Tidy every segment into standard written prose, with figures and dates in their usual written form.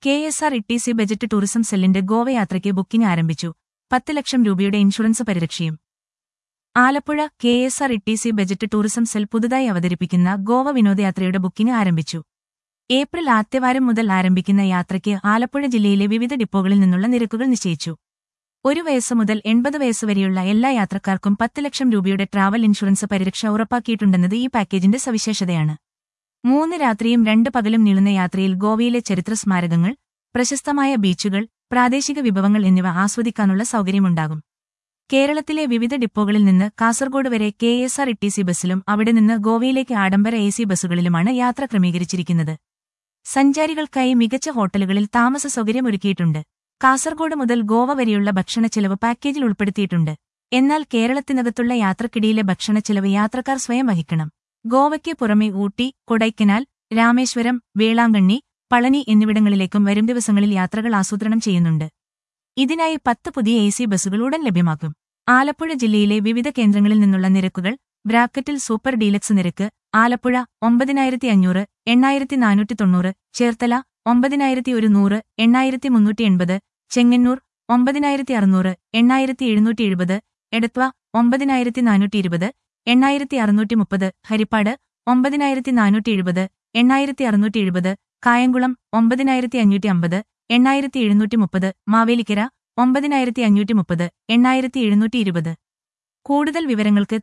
KSRTC budget tourism സെല്ലിന്റെ ഗോവ യാത്രയ്ക്ക് booking ആരംഭിച്ചു. 10 ലക്ഷം രൂപയുടെ ഇൻഷുറൻസ് പരിരക്ഷയും. Alappuzha KSRTC budget tourism cell പുതുതായി അവതരിപ്പിക്കുന്ന ഗോവ വിനോദയാത്രയുടെ ബുക്കിംഗ് ആരംഭിച്ചു. ഏപ്രിൽ ആദ്യവാരം മുതൽ ആരംഭിക്കുന്ന യാത്രയ്ക്ക് ആലപ്പുഴ ജില്ലയിലെ വിവിധ ഡിപ്പോകളിൽ നിന്നുള്ള നിരക്കുകൾ നിശ്ചയിച്ചു. 1 വയസ്സ് മുതൽ 80 വയസ്സ് വരെയുള്ള എല്ലാ യാത്രക്കാർക്കും 10 ലക്ഷം രൂപയുടെ ട്രാവൽ ഇൻഷുറൻസ് പരിരക്ഷ ഉറപ്പാക്കിയിട്ടുണ്ടെന്നത് ഈ പാക്കേജിന്റെ സവിശേഷതയാണ്. 3 രാത്രിയും 2 പകലും നീളുന്ന യാത്രയിൽ ഗോവയിലെ ചരിത്ര സ്മാരകങ്ങൾ, പ്രശസ്തമായ ബീച്ചുകൾ, പ്രാദേശിക വിഭവങ്ങൾ എന്നിവ ആസ്വദിക്കാനുള്ള സൗകര്യമുണ്ടാകും. കേരളത്തിലെ വിവിധ ഡിപ്പോകളിൽ നിന്ന് കാസർഗോഡ് വരെ KSRTC ബസ്സിലും അവിടെ നിന്ന് ഗോവയിലേക്ക് ആഡംബര AC ബസ്സുകളിലുമാണ് യാത്ര ക്രമീകരിച്ചിരിക്കുന്നത്. സഞ്ചാരികൾക്കായി മികച്ച ഹോട്ടലുകളിൽ താമസ സൗകര്യമൊരുക്കിയിട്ടുണ്ട്. കാസർഗോഡ് മുതൽ ഗോവ വരെയുള്ള ഭക്ഷണച്ചെലവ് പാക്കേജിൽ ഉൾപ്പെടുത്തിയിട്ടുണ്ട്. എന്നാൽ കേരളത്തിനകത്തുള്ള യാത്രക്കിടിയിലെ ഭക്ഷണച്ചെലവ് യാത്രക്കാർ സ്വയം വഹിക്കണം. ഗോവയ്ക്ക് പുറമെ ഊട്ടി, കൊടൈക്കനാൽ, രാമേശ്വരം, വേളാങ്കണ്ണി, പളനി എന്നിവിടങ്ങളിലേക്കും വരും ദിവസങ്ങളിൽ യാത്രകൾ ആസൂത്രണം ചെയ്യുന്നുണ്ട്. ഇതിനായി 10 പുതിയ AC ബസ്സുകൾ ഉടൻ ലഭ്യമാക്കും. ആലപ്പുഴ ജില്ലയിലെ വിവിധ കേന്ദ്രങ്ങളിൽ നിന്നുള്ള നിരക്കുകൾ. ബ്രാക്കറ്റിൽ സൂപ്പർ ഡീലക്സ് നിരക്ക്. ആലപ്പുഴ 9500, 8490, ചേർത്തല 9100, 8380, ചെങ്ങന്നൂർ 9600, 8770, എടത്വ 9420, 8630, ഹരിപ്പാട് 9470, 8670, കായംകുളം 9550, 8730, മാവേലിക്കര 9530, 8720. കൂടുതൽ വിവരങ്ങൾക്ക്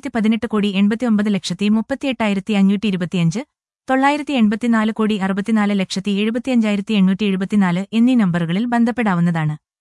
918,89,38,525, 984,64,75,875,874 എന്നീ നമ്പറുകളിൽ ബന്ധപ്പെടാവുന്നതാണ്.